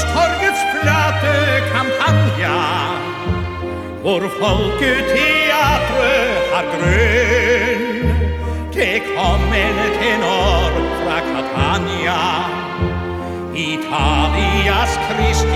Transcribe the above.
Youngstorgets flöte kampanja, hvor folketeatret har grønn. Det kom en tenor fra Catania, Italias Krist